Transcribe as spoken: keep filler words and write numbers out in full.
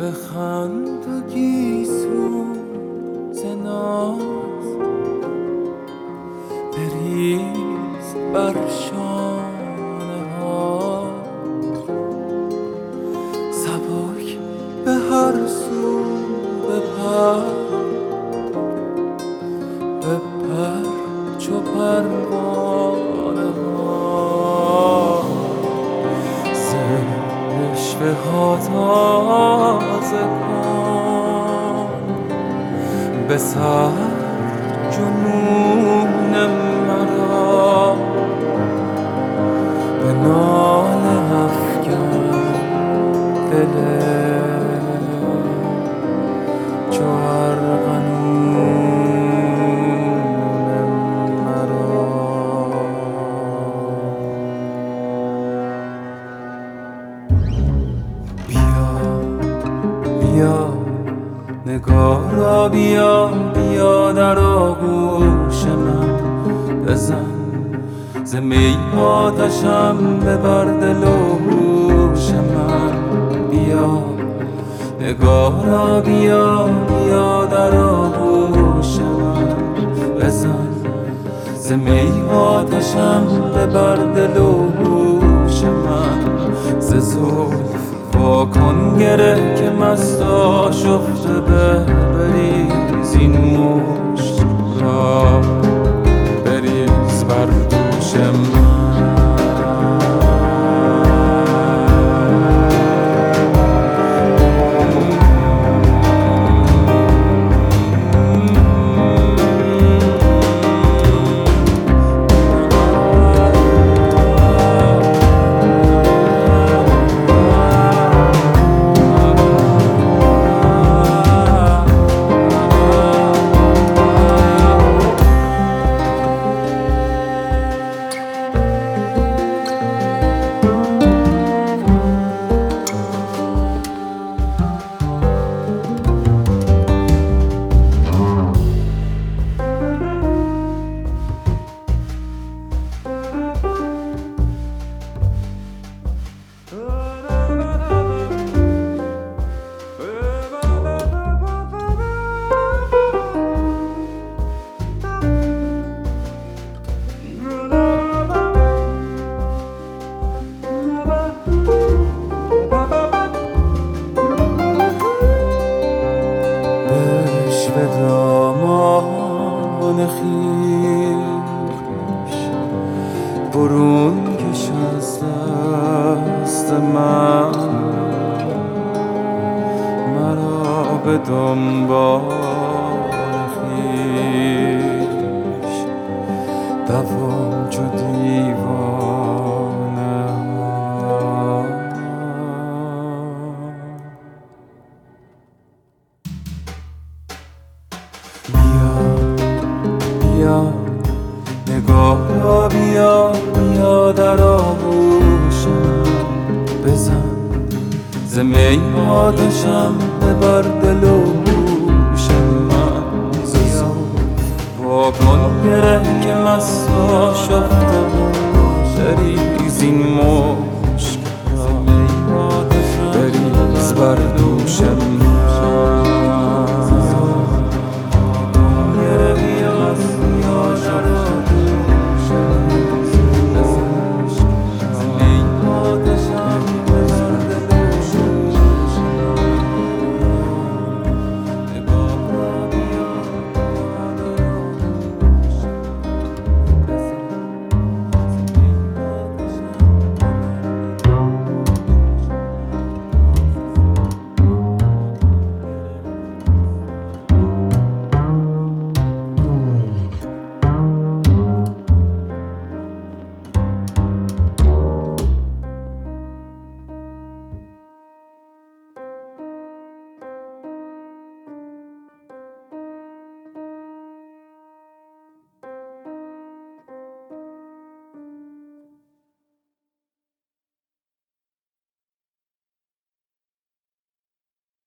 بخند و گیسو زناز بریز بر شانه ها سبک به هر سو بپر بپر چو پروانه ها رشوه ها تازه کن به سر جنون مرا به ناله افکن دل چو ارغنون مرا. بیا بیا نگارا بیا بیا در آغوش من بزن ز می آتشم ببر دل و هوش من. بیا نگارا بیا بیا در آغوش من بزن ز می آتشم ببر دل و هوش من. ز زلف وا کن گره که مست آشفته به بریز این مشت را بریز بر دوش من. به دامان خویش برون کش از دست من مرا به دنبال خویش دوان چو دیوانه ها. بیا بیا نگارا بیا بیا در آغوش من بزن ز می آتشم ببر دل و هوش من. ز زلف وا کن گره که مست آشفته بریز این مشک را بریز بر دوش من.